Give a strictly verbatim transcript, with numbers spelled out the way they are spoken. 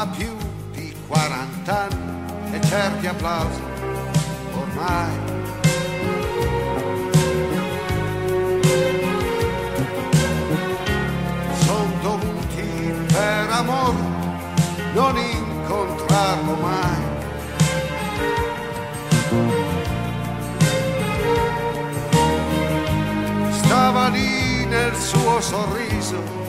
ha più di quarant'anni e certi applausi ormai son dovuti per amore non incontrarlo mai. Stava lì nel suo sorriso